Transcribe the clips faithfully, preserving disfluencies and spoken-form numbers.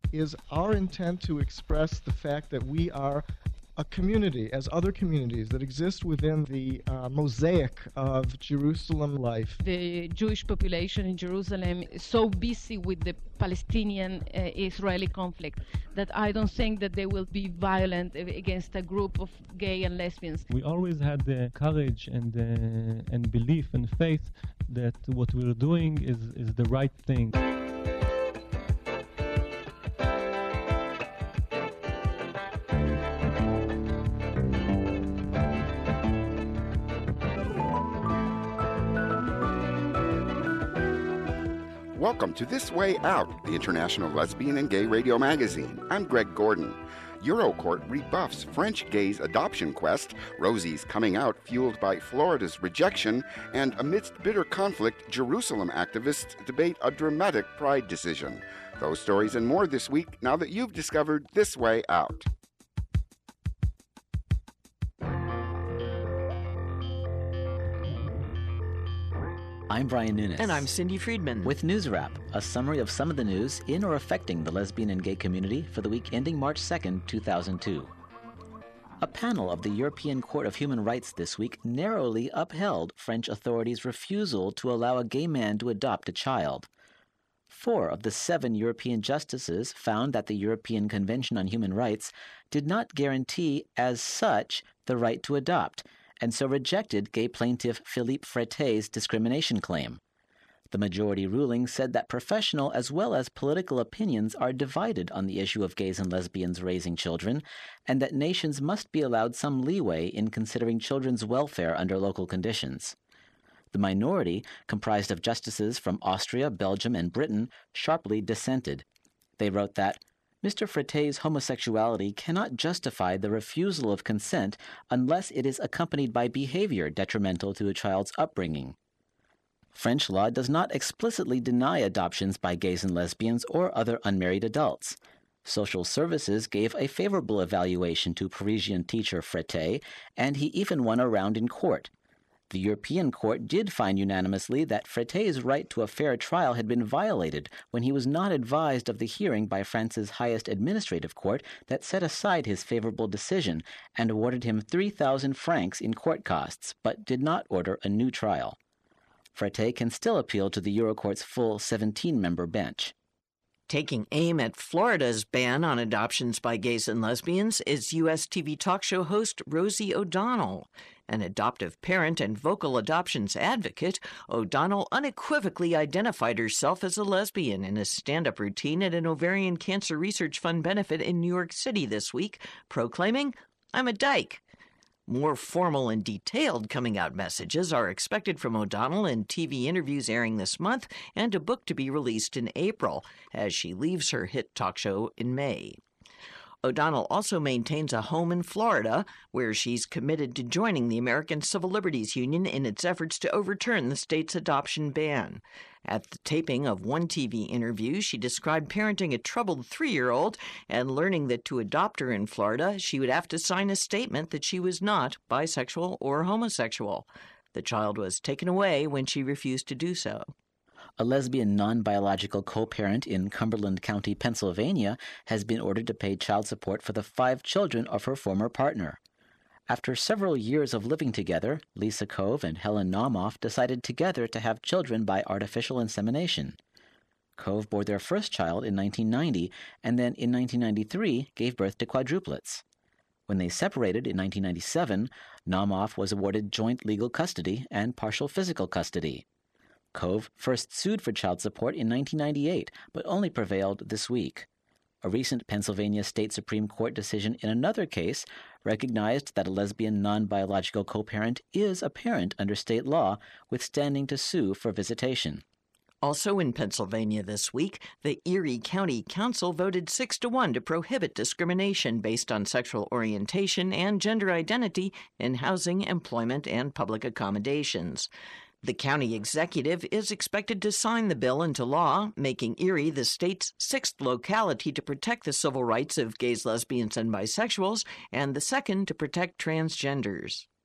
is our intent to express the fact that we are a community, as other communities that exist within the uh, mosaic of Jerusalem life. The Jewish population in Jerusalem is so busy with the Palestinian-Israeli uh, conflict that I don't think that they will be violent against a group of gay and lesbians. We always had the courage and uh, and belief and faith that what we're doing is, is the right thing. Welcome to This Way Out, the international lesbian and gay radio magazine. I'm Greg Gordon. Eurocourt rebuffs French gays' adoption quest, Rosie's coming out fueled by Florida's rejection, and amidst bitter conflict, Jerusalem activists debate a dramatic pride decision. Those stories and more this week now that you've discovered This Way Out. I'm Brian Nunes. And I'm Cindy Friedman. With News Wrap, a summary of some of the news in or affecting the lesbian and gay community for the week ending March second, two thousand two. A panel of the European Court of Human Rights this week narrowly upheld French authorities' refusal to allow a gay man to adopt a child. Four of the seven European justices found that the European Convention on Human Rights did not guarantee, as such, the right to adopt, and so rejected gay plaintiff Philippe Frete's discrimination claim. The majority ruling said that professional as well as political opinions are divided on the issue of gays and lesbians raising children, and that nations must be allowed some leeway in considering children's welfare under local conditions. The minority, comprised of justices from Austria, Belgium, and Britain, sharply dissented. They wrote that Mister Frete's homosexuality cannot justify the refusal of consent unless it is accompanied by behavior detrimental to a child's upbringing. French law does not explicitly deny adoptions by gays and lesbians or other unmarried adults. Social services gave a favorable evaluation to Parisian teacher Frete, and he even won a round in court. The European Court did find unanimously that Frete's right to a fair trial had been violated when he was not advised of the hearing by France's highest administrative court that set aside his favorable decision and awarded him three thousand francs in court costs, but did not order a new trial. Frete can still appeal to the Eurocourt's full seventeen-member bench. Taking aim at Florida's ban on adoptions by gays and lesbians is U S T V talk show host Rosie O'Donnell. An adoptive parent and vocal adoptions advocate, O'Donnell unequivocally identified herself as a lesbian in a stand-up routine at an ovarian cancer research fund benefit in New York City this week, proclaiming, "I'm a dyke." More formal and detailed coming-out messages are expected from O'Donnell in T V interviews airing this month and a book to be released in April as she leaves her hit talk show in May. O'Donnell also maintains a home in Florida, where she's committed to joining the American Civil Liberties Union in its efforts to overturn the state's adoption ban. At the taping of one T V interview, she described parenting a troubled three-year-old and learning that to adopt her in Florida, she would have to sign a statement that she was not bisexual or homosexual. The child was taken away when she refused to do so. A lesbian non-biological co-parent in Cumberland County, Pennsylvania, has been ordered to pay child support for the five children of her former partner. After several years of living together, Lisa Cove and Helen Naumoff decided together to have children by artificial insemination. Cove bore their first child in nineteen ninety, and then in nineteen ninety-three gave birth to quadruplets. When they separated in nineteen ninety-seven, Naumoff was awarded joint legal custody and partial physical custody. Cove first sued for child support in nineteen ninety-eight, but only prevailed this week. A recent Pennsylvania State Supreme Court decision in another case recognized that a lesbian non-biological co-parent is a parent under state law with standing to sue for visitation. Also in Pennsylvania this week, the Erie County Council voted six to one to prohibit discrimination based on sexual orientation and gender identity in housing, employment, and public accommodations. The county executive is expected to sign the bill into law, making Erie the state's sixth locality to protect the civil rights of gays, lesbians, and bisexuals, and the second to protect transgenders.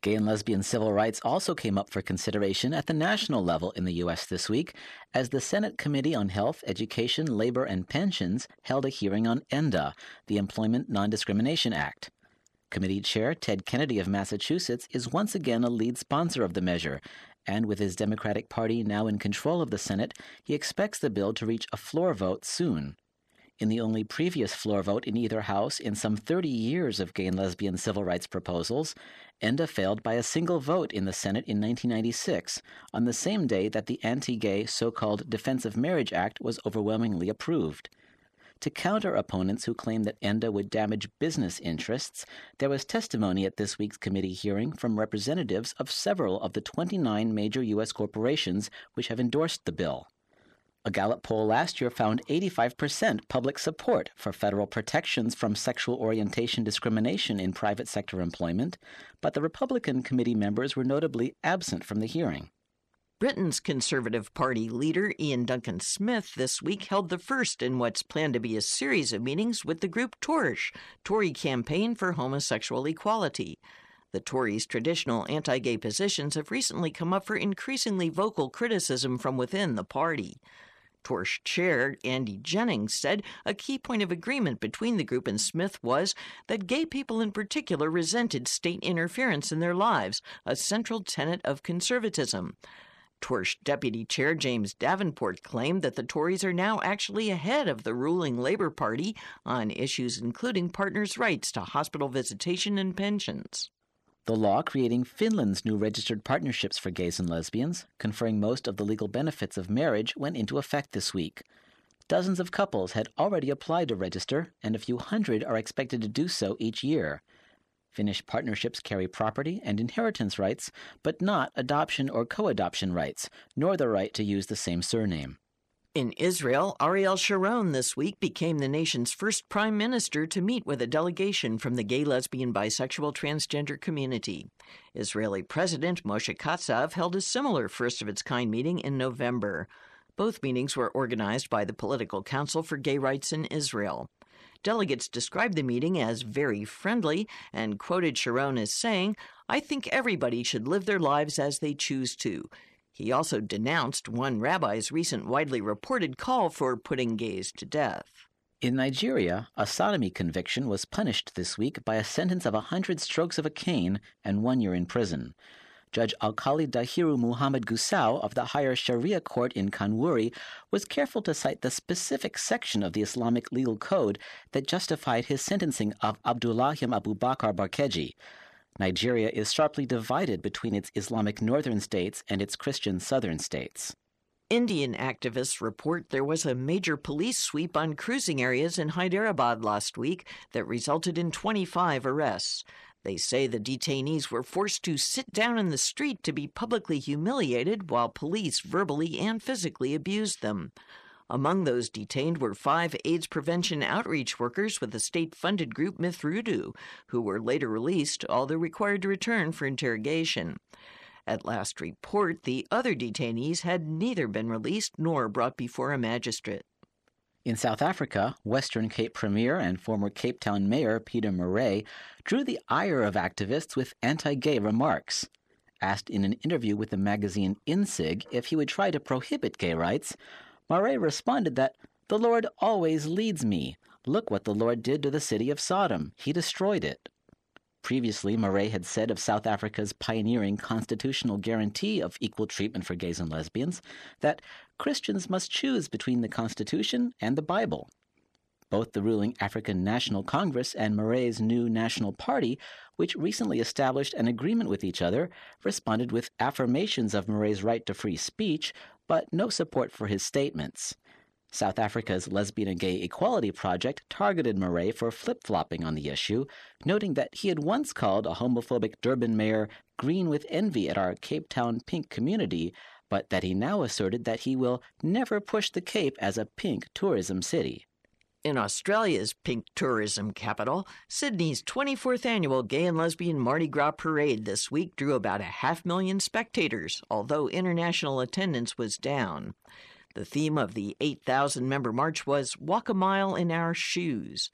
Gay and lesbian civil rights also came up for consideration at the national level in the U S this week as the Senate Committee on Health, Education, Labor, and Pensions held a hearing on ENDA, the Employment Non-Discrimination Act. Committee Chair Ted Kennedy of Massachusetts is once again a lead sponsor of the measure, and with his Democratic Party now in control of the Senate, he expects the bill to reach a floor vote soon. In the only previous floor vote in either house in some thirty years of gay and lesbian civil rights proposals, ENDA failed by a single vote in the Senate in nineteen ninety-six, on the same day that the anti-gay so-called Defense of Marriage Act was overwhelmingly approved. To counter opponents who claim that ENDA would damage business interests, there was testimony at this week's committee hearing from representatives of several of the twenty-nine major U S corporations which have endorsed the bill. A Gallup poll last year found eighty-five percent public support for federal protections from sexual orientation discrimination in private sector employment, but the Republican committee members were notably absent from the hearing. Britain's Conservative Party leader Ian Duncan Smith this week held the first in what's planned to be a series of meetings with the group Tory, Tory Campaign for Homosexual Equality. The Tories' traditional anti-gay positions have recently come up for increasingly vocal criticism from within the party. Torsh chair Andy Jennings said a key point of agreement between the group and Smith was that gay people in particular resented state interference in their lives, a central tenet of conservatism. Torsh Deputy Chair James Davenport claimed that the Tories are now actually ahead of the ruling Labour Party on issues including partners' rights to hospital visitation and pensions. The law creating Finland's new registered partnerships for gays and lesbians, conferring most of the legal benefits of marriage, went into effect this week. Dozens of couples had already applied to register, and a few hundred are expected to do so each year. Finnish partnerships carry property and inheritance rights, but not adoption or co-adoption rights, nor the right to use the same surname. In Israel, Ariel Sharon this week became the nation's first prime minister to meet with a delegation from the gay, lesbian, bisexual, transgender community. Israeli President Moshe Katsav held a similar first-of-its-kind meeting in November. Both meetings were organized by the Political Council for Gay Rights in Israel. Delegates described the meeting as very friendly and quoted Sharon as saying, "I think everybody should live their lives as they choose to." He also denounced one rabbi's recent widely reported call for putting gays to death. In Nigeria, a sodomy conviction was punished this week by a sentence of a hundred strokes of a cane and one year in prison. Judge Alkali Dahiru Muhammad Gusau of the higher Sharia court in Kanwuri was careful to cite the specific section of the Islamic legal code that justified his sentencing of Abdullahim Abubakar Barkeji. Nigeria is sharply divided between its Islamic northern states and its Christian southern states. Indian activists report there was a major police sweep on cruising areas in Hyderabad last week that resulted in twenty-five arrests. They say the detainees were forced to sit down in the street to be publicly humiliated while police verbally and physically abused them. Among those detained were five AIDS prevention outreach workers with the state-funded group Mithrudu, who were later released, although required to return for interrogation. At last report, the other detainees had neither been released nor brought before a magistrate. In South Africa, Western Cape Premier and former Cape Town Mayor Peter Murray drew the ire of activists with anti-gay remarks. Asked in an interview with the magazine InSig if he would try to prohibit gay rights, Murray responded that, "The Lord always leads me. Look what the Lord did to the city of Sodom. He destroyed it." Previously, Murray had said of South Africa's pioneering constitutional guarantee of equal treatment for gays and lesbians that Christians must choose between the Constitution and the Bible. Both the ruling African National Congress and Murray's new National Party, which recently established an agreement with each other, responded with affirmations of Murray's right to free speech, but no support for his statements. South Africa's Lesbian and Gay Equality Project targeted Murray for flip-flopping on the issue, noting that he had once called a homophobic Durban mayor green with envy at our Cape Town pink community, but that he now asserted that he will never push the Cape as a pink tourism city. In Australia's pink tourism capital, Sydney's twenty-fourth annual Gay and Lesbian Mardi Gras Parade this week drew about a half million spectators, although international attendance was down. The theme of the eight thousand member march was Walk a Mile in Our Shoes.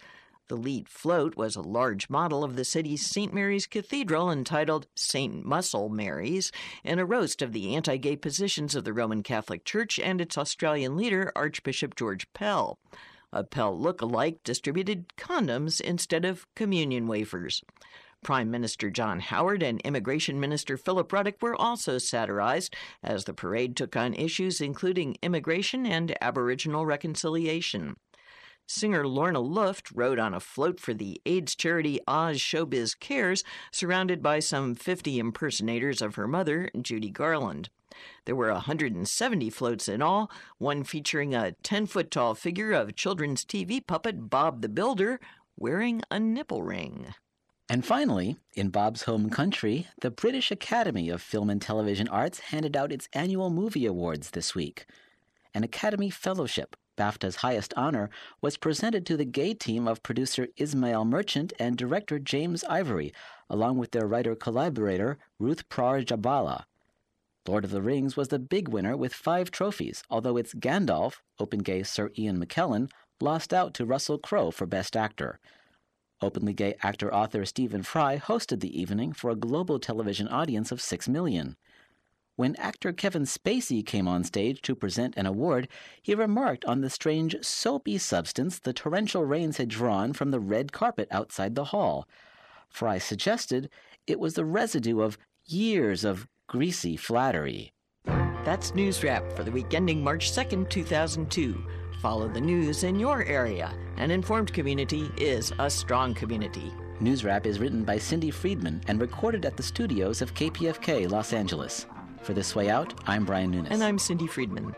The lead float was a large model of the city's Saint Mary's Cathedral entitled Saint Muscle Mary's, and a roast of the anti-gay positions of the Roman Catholic Church and its Australian leader, Archbishop George Pell. A Pell look-alike distributed condoms instead of communion wafers. Prime Minister John Howard and Immigration Minister Philip Ruddock were also satirized as the parade took on issues including immigration and Aboriginal reconciliation. Singer Lorna Luft rode on a float for the AIDS charity Oz Showbiz Cares, surrounded by some fifty impersonators of her mother, Judy Garland. There were one hundred seventy floats in all, one featuring a ten-foot-tall figure of children's T V puppet Bob the Builder wearing a nipple ring. And finally, in Bob's home country, the British Academy of Film and Television Arts handed out its annual movie awards this week. An Academy Fellowship, BAFTA's highest honor, was presented to the gay team of producer Ismail Merchant and director James Ivory, along with their writer-collaborator Ruth Prar Jabala. Lord of the Rings was the big winner with five trophies, although its Gandalf, open gay Sir Ian McKellen, lost out to Russell Crowe for Best Actor. Openly gay actor-author Stephen Fry hosted the evening for a global television audience of six million. When actor Kevin Spacey came on stage to present an award, he remarked on the strange soapy substance the torrential rains had drawn from the red carpet outside the hall. Fry suggested it was the residue of years of greasy flattery. That's News Wrap for the week ending March second, two thousand two. Follow the news in your area. An informed community is a strong community. News Wrap is written by Cindy Friedman and recorded at the studios of K P F K Los Angeles. For This Way Out, I'm Brian Nunes. And I'm Cindy Friedman.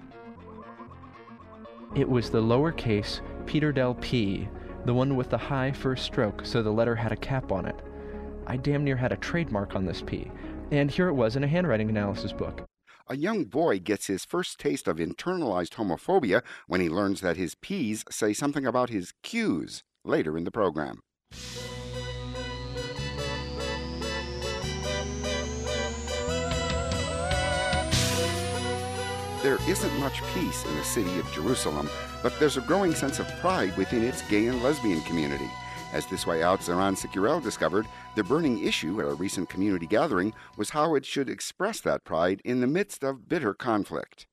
It was the lowercase Peter Del P, the one with the high first stroke, so the letter had a cap on it. I damn near had a trademark on this P, and here it was in a handwriting analysis book. A young boy gets his first taste of internalized homophobia when he learns that his P's say something about his Q's later in the program. There isn't much peace in the city of Jerusalem, but there's a growing sense of pride within its gay and lesbian community. As This Way Out's Zaran Securel discovered, the burning issue at a recent community gathering was how it should express that pride in the midst of bitter conflict.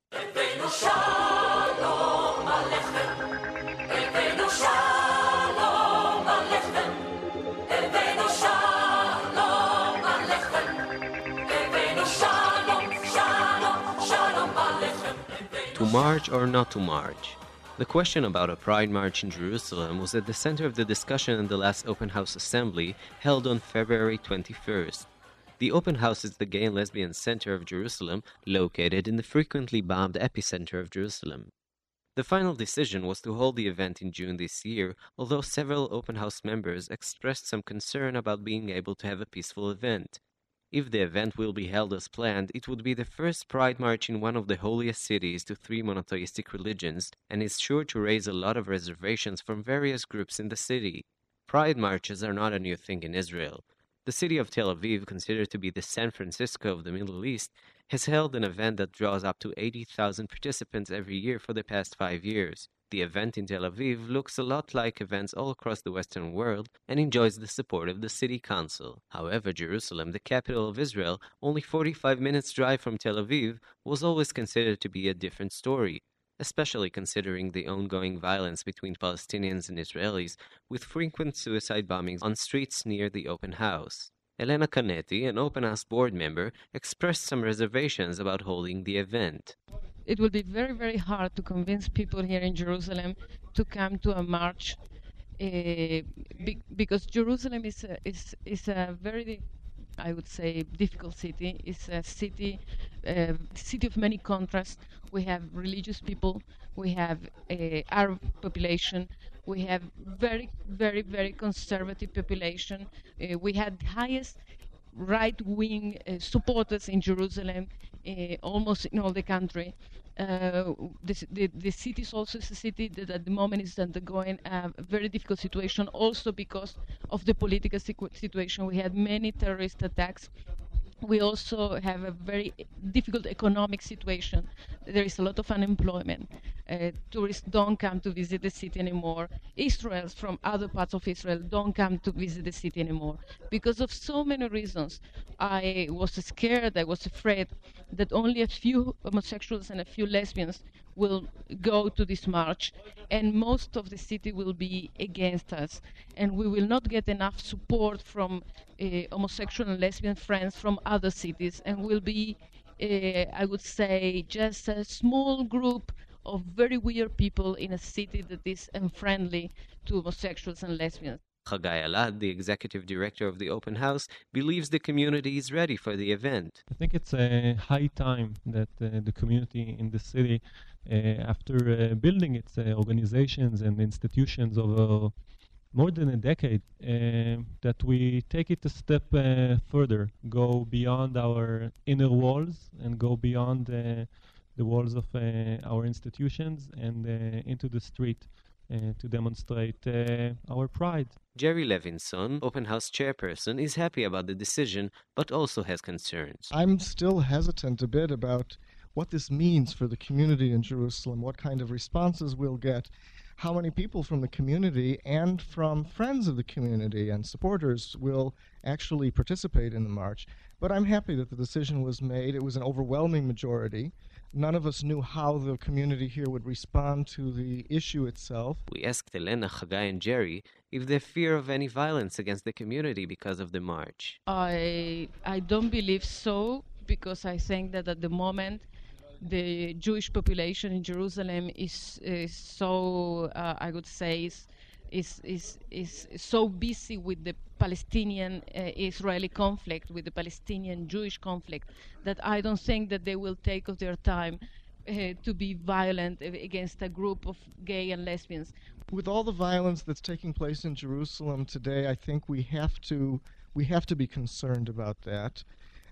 To march or not to march? The question about a pride march in Jerusalem was at the center of the discussion in the last Open House Assembly held on February twenty-first. The Open House is the gay and lesbian center of Jerusalem, located in the frequently bombed epicenter of Jerusalem. The final decision was to hold the event in June this year, although several Open House members expressed some concern about being able to have a peaceful event. If the event will be held as planned, it would be the first Pride March in one of the holiest cities to three monotheistic religions, and is sure to raise a lot of reservations from various groups in the city. Pride marches are not a new thing in Israel. The city of Tel Aviv, considered to be the San Francisco of the Middle East, has held an event that draws up to eighty thousand participants every year for the past five years. The event in Tel Aviv looks a lot like events all across the Western world and enjoys the support of the city council. However, Jerusalem, the capital of Israel, only forty-five minutes drive from Tel Aviv, was always considered to be a different story, especially considering the ongoing violence between Palestinians and Israelis, with frequent suicide bombings on streets near the Open House. Elena Canetti, an Open House board member, expressed some reservations about holding the event. It will be very, very hard to convince people here in Jerusalem to come to a march, uh, be, because Jerusalem is a, is is a very, I would say, difficult city. It's a city, uh, city of many contrasts. We have religious people, we have a Arab population, we have very, very, very conservative population. Uh, we had highest right-wing uh, supporters in Jerusalem, uh, almost in all the country. Uh, this, the, the city is also a city that at the moment is undergoing a very difficult situation, also because of the political situation. We had many terrorist attacks. We also have a very difficult economic situation. There is a lot of unemployment. uh, tourists don't come to visit the city anymore. Israelis from other parts of Israel don't come to visit the city anymore. Because of so many reasons, I was scared, I was afraid that only a few homosexuals and a few lesbians will go to this march, and most of the city will be against us, and we will not get enough support from uh, homosexual and lesbian friends from other cities, and will be, uh, I would say, just a small group of very weird people in a city that is unfriendly to homosexuals and lesbians. Chagai Alad, the executive director of the open house, believes the community is ready for the event. I think it's a high time that uh, the community in the city, uh, after uh, building its uh, organizations and institutions over more than a decade, uh, that we take it a step uh, further, go beyond our inner walls and go beyond uh, the walls of uh, our institutions and uh, into the street uh, to demonstrate uh, our pride. Jerry Levinson, open house chairperson, is happy about the decision, but also has concerns. I'm still hesitant a bit about what this means for the community in Jerusalem, what kind of responses we'll get, how many people from the community and from friends of the community and supporters will actually participate in the march. But I'm happy that the decision was made. It was an overwhelming majority. None of us knew how the community here would respond to the issue itself. We asked Elena, Chagai, and Jerry if they fear of any violence against the community because of the march. I I don't believe so, because I think that at the moment the Jewish population in Jerusalem is, is so, uh, I would say, is, is, is, is so busy with the Palestinian-Israeli uh, conflict, with the Palestinian-Jewish conflict, that I don't think that they will take of their time uh, to be violent against a group of gay and lesbians. With all the violence that's taking place in Jerusalem today, I think we have to we have to be concerned about that.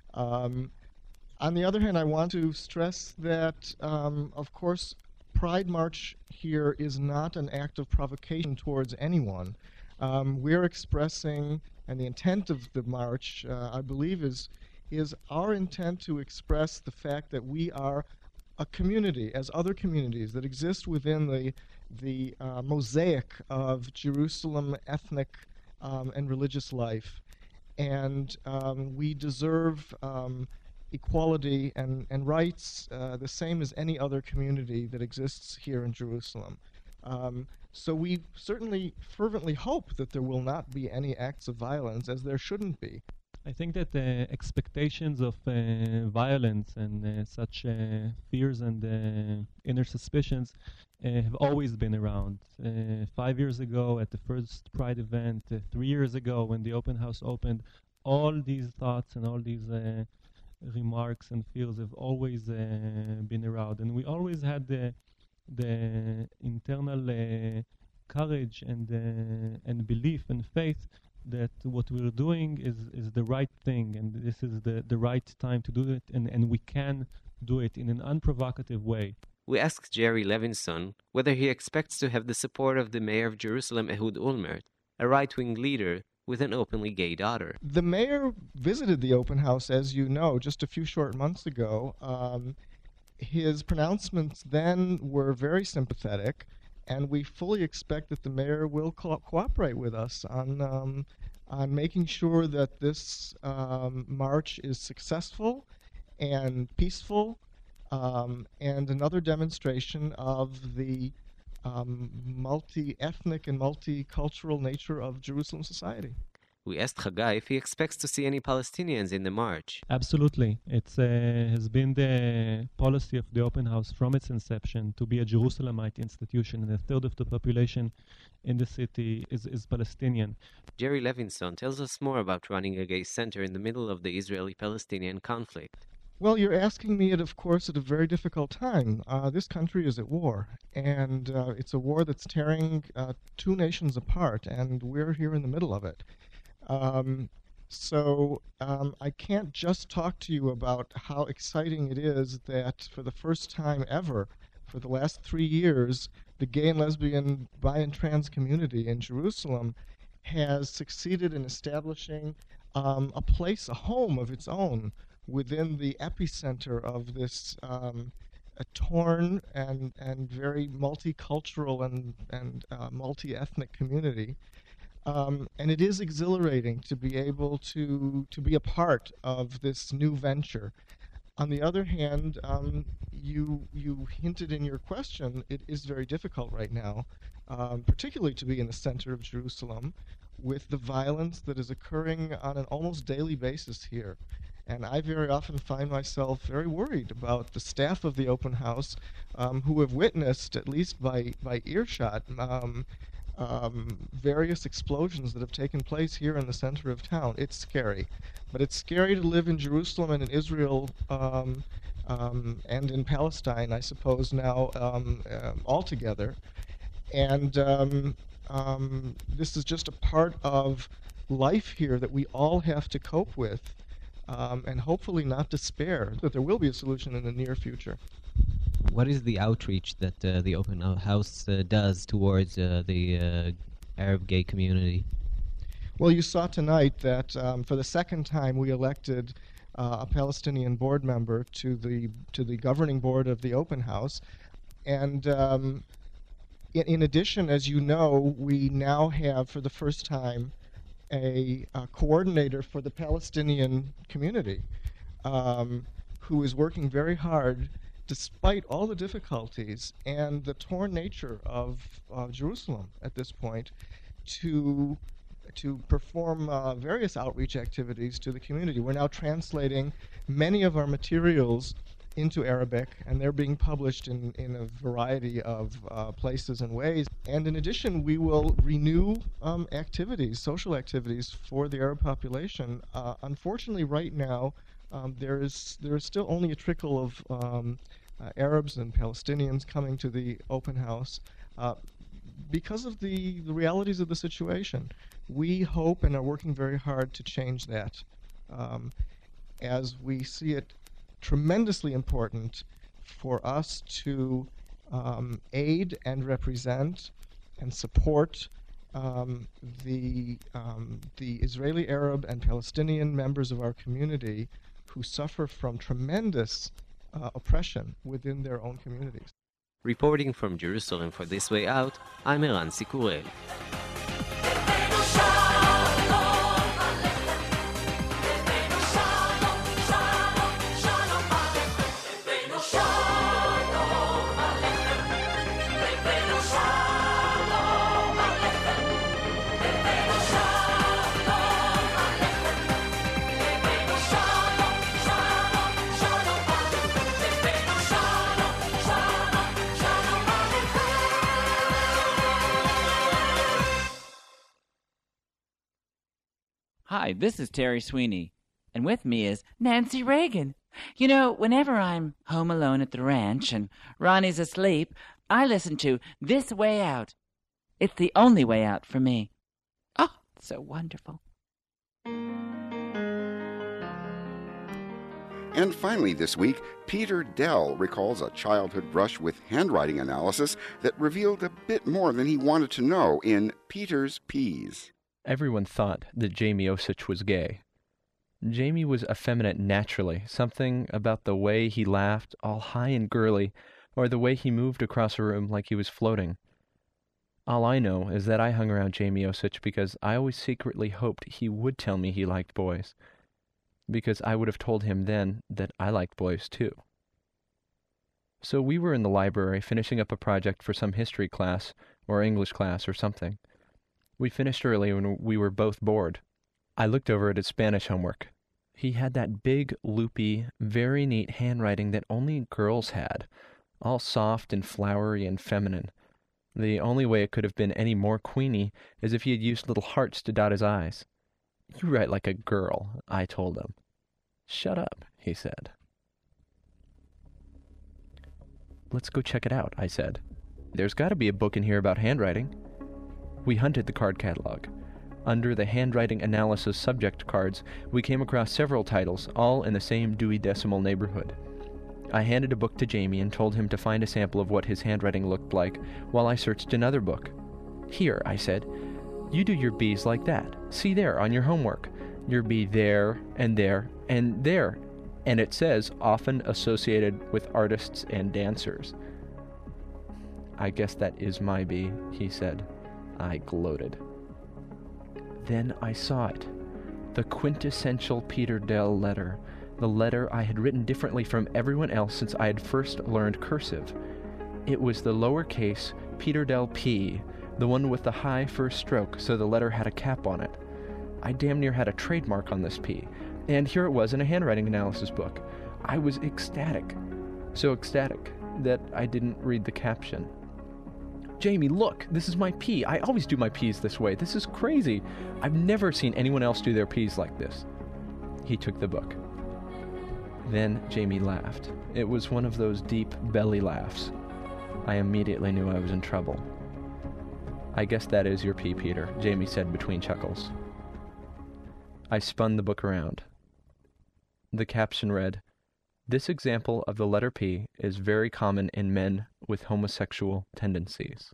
Um, on the other hand, I want to stress that, um, of course, Pride March here is not an act of provocation towards anyone. Um, we're expressing, and the intent of the march, uh, I believe, is is our intent to express the fact that we are a community, as other communities that exist within the the uh, mosaic of Jerusalem ethnic um, and religious life, and um, we deserve um, equality and and rights uh, the same as any other community that exists here in Jerusalem. Um, so we certainly fervently hope that there will not be any acts of violence, as there shouldn't be. I think that the uh, expectations of uh, violence and uh, such uh, fears and uh, inner suspicions uh, have always been around. Uh, five years ago at the first Pride event, uh, three years ago when the open house opened, all these thoughts and all these uh, remarks and fears have always uh, been around. And we always had the, the internal uh, courage and, uh, and belief and faith that what we're doing is, is the right thing, and this is the, the right time to do it, and, and we can do it in an unprovocative way. We asked Jerry Levinson whether he expects to have the support of the mayor of Jerusalem, Ehud Olmert, a right-wing leader with an openly gay daughter. The mayor visited the open house, as you know, just a few short months ago. Um, his pronouncements then were very sympathetic, and we fully expect that the mayor will co- cooperate with us on um, on making sure that this um, march is successful and peaceful, um, and another demonstration of the um, multi-ethnic and multicultural nature of Jerusalem society. We asked Chagai if he expects to see any Palestinians in the march. Absolutely. It uh, has been the policy of the Open House from its inception to be a Jerusalemite institution, and a third of the population in the city is, is Palestinian. Jerry Levinson tells us more about running a gay center in the middle of the Israeli-Palestinian conflict. Well, you're asking me, at, of course, at a very difficult time. Uh, this country is at war, and uh, it's a war that's tearing uh, two nations apart, and we're here in the middle of it. Um, so um, I can't just talk to you about how exciting it is that for the first time ever, for the last three years, the gay and lesbian, bi and trans community in Jerusalem has succeeded in establishing um, a place, a home of its own within the epicenter of this um, a torn and and very multicultural and and uh, multi-ethnic community, um, and it is exhilarating to be able to to be a part of this new venture. On the other hand, um, you you hinted in your question, it is very difficult right now, um, particularly to be in the center of Jerusalem, with the violence that is occurring on an almost daily basis here. And I very often find myself very worried about the staff of the Open House, um, who have witnessed, at least by, by earshot, um, um, various explosions that have taken place here in the center of town. It's scary. But it's scary to live in Jerusalem and in Israel um, um, and in Palestine, I suppose, now um, uh, altogether. And um, um, this is just a part of life here that we all have to cope with. Um, and hopefully not despair that there will be a solution in the near future. What is the outreach that uh, the Open House uh, does towards uh, the uh, Arab gay community? Well, you saw tonight that um, for the second time we elected uh, a Palestinian board member to the to the governing board of the Open House, and um, in, in addition, as you know, we now have for the first time A, a coordinator for the Palestinian community, um, who is working very hard, despite all the difficulties and the torn nature of uh, Jerusalem at this point, to to perform uh, various outreach activities to the community. We're now translating many of our materials into Arabic, and they're being published in, in a variety of uh, places and ways. And in addition, we will renew um, activities, social activities for the Arab population. Uh, unfortunately, right now, um, there is there is still only a trickle of um, uh, Arabs and Palestinians coming to the Open House uh, because of the, the realities of the situation. We hope and are working very hard to change that, um, as we see it tremendously important for us to um, aid and represent and support um, the um, the Israeli, Arab, and Palestinian members of our community who suffer from tremendous uh, oppression within their own communities. Reporting from Jerusalem for This Way Out, I'm Eran Sikurel. Hi, this is Terry Sweeney, and with me is Nancy Reagan. You know, whenever I'm home alone at the ranch and Ronnie's asleep, I listen to This Way Out. It's the only way out for me. Oh, it's so wonderful. And finally this week, Peter Dell recalls a childhood brush with handwriting analysis that revealed a bit more than he wanted to know in Peter's Peas. Everyone thought that Jamie Osich was gay. Jamie was effeminate naturally, something about the way he laughed, all high and girly, or the way he moved across a room like he was floating. All I know is that I hung around Jamie Osich because I always secretly hoped he would tell me he liked boys, because I would have told him then that I liked boys too. So we were in the library finishing up a project for some history class or English class or something. We finished early when we were both bored. I looked over at his Spanish homework. He had that big, loopy, very neat handwriting that only girls had, all soft and flowery and feminine. The only way it could have been any more queeny is if he had used little hearts to dot his I's. "You write like a girl," I told him. "Shut up," he said. "Let's go check it out," I said. "There's got to be a book in here about handwriting." We hunted the card catalog. Under the handwriting analysis subject cards, we came across several titles, all in the same Dewey Decimal neighborhood. I handed a book to Jamie and told him to find a sample of what his handwriting looked like while I searched another book. "Here," I said, "you do your B's like that. See there, on your homework. Your B there, and there, and there. And it says often associated with artists and dancers. I guess that is my bee, he said. I gloated. Then I saw it. The quintessential Peter Dell letter. The letter I had written differently from everyone else since I had first learned cursive. It was the lowercase Peter Dell P, the one with the high first stroke, so the letter had a cap on it. I damn near had a trademark on this P, and here it was in a handwriting analysis book. I was ecstatic. So ecstatic that I didn't read the caption. Jamie, look, this is my P. I always do my P's this way. This is crazy. I've never seen anyone else do their P's like this. He took the book. Then Jamie laughed. It was one of those deep belly laughs. I immediately knew I was in trouble. I guess that is your P, Peter, Jamie said between chuckles. I spun the book around. The caption read, "This example of the letter P is very common in men with homosexual tendencies."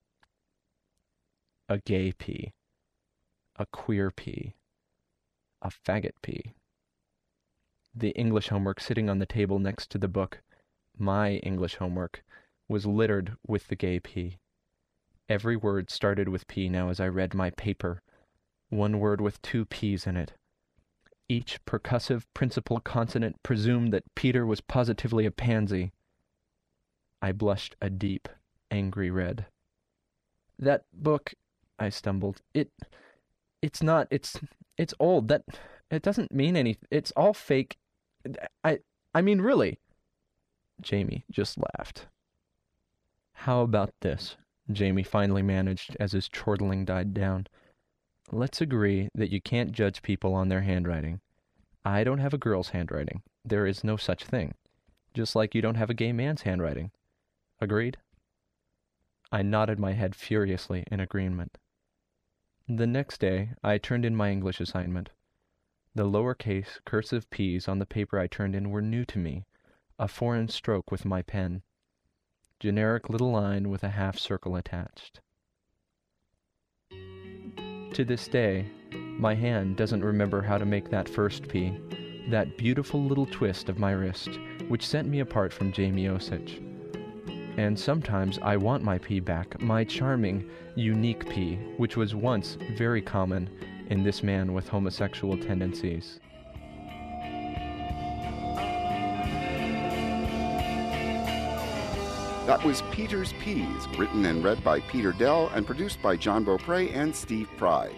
A gay P. A queer P. A faggot P. The English homework sitting on the table next to the book, my English homework, was littered with the gay P. Every word started with P now as I read my paper, one word with two P's in it. Each percussive principal consonant presumed that Peter was positively a pansy. I blushed a deep, angry red. "That book," I stumbled, it, it's not, it's, it's old, that, it doesn't mean anything, it's all fake, I, I mean really." Jamie just laughed. "How about this?" Jamie finally managed as his chortling died down. "Let's agree that you can't judge people on their handwriting. I don't have a girl's handwriting. There is no such thing. Just like you don't have a gay man's handwriting. Agreed?" I nodded my head furiously in agreement. The next day, I turned in my English assignment. The lowercase cursive P's on the paper I turned in were new to me, a foreign stroke with my pen. Generic little line with a half circle attached. To this day, my hand doesn't remember how to make that first P, that beautiful little twist of my wrist, which sent me apart from Jamie Osich. And sometimes I want my P back, my charming, unique P, which was once very common in this man with homosexual tendencies. That was Peter's P's, written and read by Peter Dell and produced by John Beaupre and Steve Pride.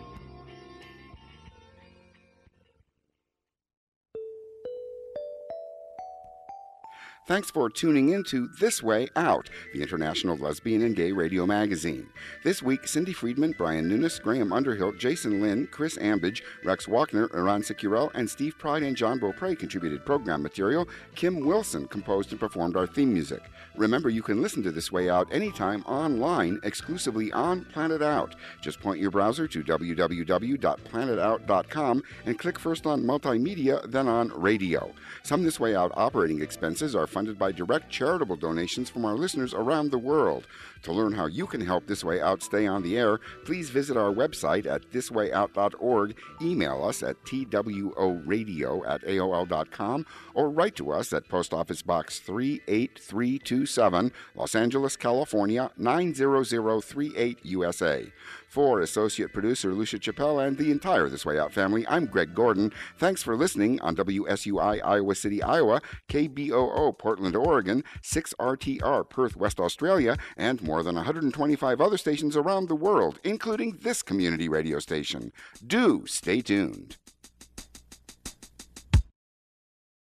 Thanks for tuning in to This Way Out, the International Lesbian and Gay Radio Magazine. This week, Cindy Friedman, Brian Nunes, Graham Underhill, Jason Lynn, Chris Ambidge, Rex Walkner, Iran Securel, and Steve Pride and John Beaupre contributed program material. Kim Wilson composed and performed our theme music. Remember, you can listen to This Way Out anytime online, exclusively on Planet Out. Just point your browser to w w w dot planet out dot com and click first on Multimedia, then on Radio. Some This Way Out operating expenses are funded by direct charitable donations from our listeners around the world. To learn how you can help This Way Out stay on the air, please visit our website at this way out dot org, email us at t w o radio at a o l dot com, or write to us at Post Office Box three eight three two seven, Los Angeles, California, nine zero zero three eight, U S A. For Associate Producer Lucia Chappelle and the entire This Way Out family, I'm Greg Gordon. Thanks for listening on W S U I Iowa City, Iowa, K B O O Portland, Oregon, six R T R Perth, West Australia, and more than one hundred twenty-five other stations around the world, including this community radio station. Do stay tuned.